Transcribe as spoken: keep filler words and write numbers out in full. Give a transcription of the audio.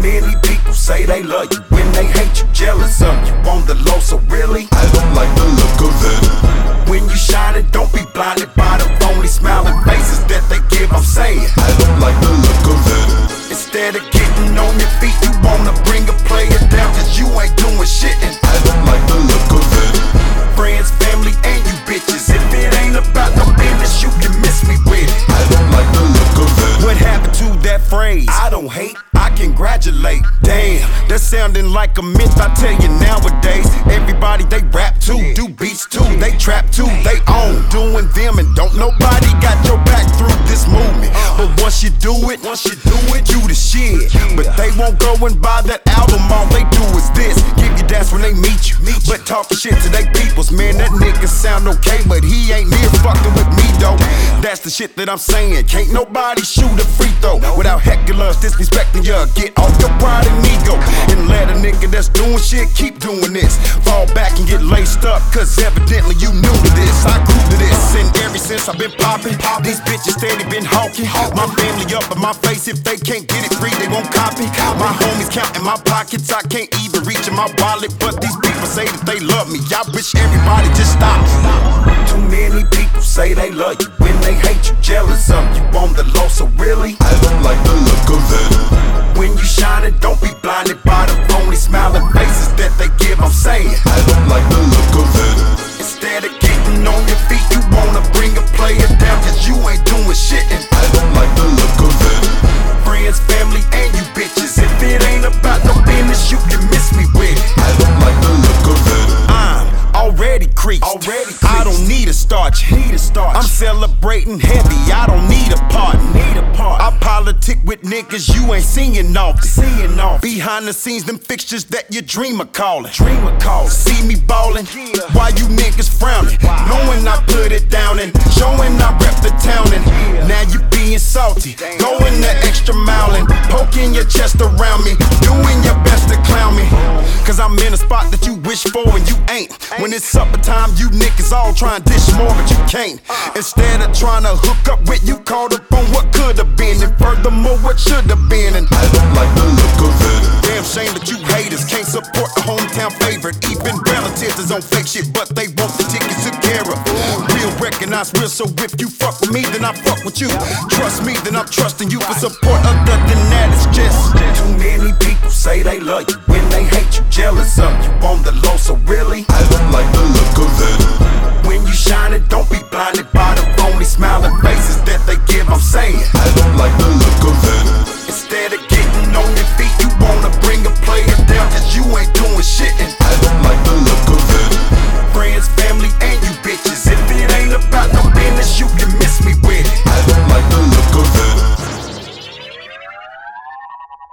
many people say they love you when they hate you, jealous of you on the low, so really I don't like the look of it. When you shining, don't be blinded by the phony smiling faces that they give, I'm saying I don't like the look of it. Instead of getting on your feet, you wanna bring a player down, cause you ain't doing shit. And I don't like the look of it. Friends, family, and you bitches, if it ain't about no business, you can miss me with it. I don't like the look of it. What happened to that phrase? I don't hate, I congratulate. Damn, that's sounding like a myth, I tell you nowadays. Everybody they rap too, do beats too, they trap too, they own doing them, and don't nobody got your back through this movement. But once you do it, once you do it, you the shit. But they won't go and buy that album, all they do is this, give you that's when they meet you. But talking shit to they peoples, man, that nigga sound okay, but he ain't near fucking with me though. That's the shit that I'm saying, can't nobody shoot a free throw without hecklers disrespecting ya. Get off your pride and ego and let a nigga that's doing shit keep doing this. Fall back and get laced up, cause evidently you new to this. I grew to this, and ever since I've been popping, these bitches steady been hawking. My family up in my face, if they can't get it free, they won't copy. My homies counting my pockets, I can't even reach in my wallet, but these people say that they love me. I wish everybody just stop. Too many people say they love you when they hate you, jealous of you on the low, so really I don't like the look of it. when you shining, don't be blinded by the phony smiling faces that they give, I'm saying I don't like the look of it. instead of getting on your feet, you wanna bring a player down, cause you ain't doing shit. And I don't like the look of it. friends, family, and you bitches, if it ain't about no business, you can miss me with it. I don't like the look of it. I'm already creased, already creased. I don't need a starch, need a starch. I'm celebrating heavy, I don't need a part, need a part. I politic with niggas you ain't seeing often, seeing off. Behind the scenes, them fixtures that your dreamer calling, dreamer calling. See me ballin', yeah. Why you niggas frowning? Wow. Knowing I put it down and showing I rep the town, and yeah. Now you being salty, damn. Going the extra mile and poking your chest around me, doing your best to clown me, cause I'm in a spot that you wish for and you ain't. When it's supper time, you niggas all try and dish more, but you can't. Instead of trying to hook up with, you caught up on what could've been, and furthermore what should've been. And I don't like the look of it. damn shame that you haters can't support the hometown favorite. Even relatives is on fake shit, but they want the tickets took care of. Real recognize real, so if you fuck with me, then I fuck with you. Trust me, then I'm trusting you for support. Other than that, it's just too many people say they love you when they hate you, jealous of you on the low, so really I don't like the look of it. when you shining, don't be blinded by the phony smiling faces that they give, I'm saying I don't like the look of it. instead of getting on your feet, you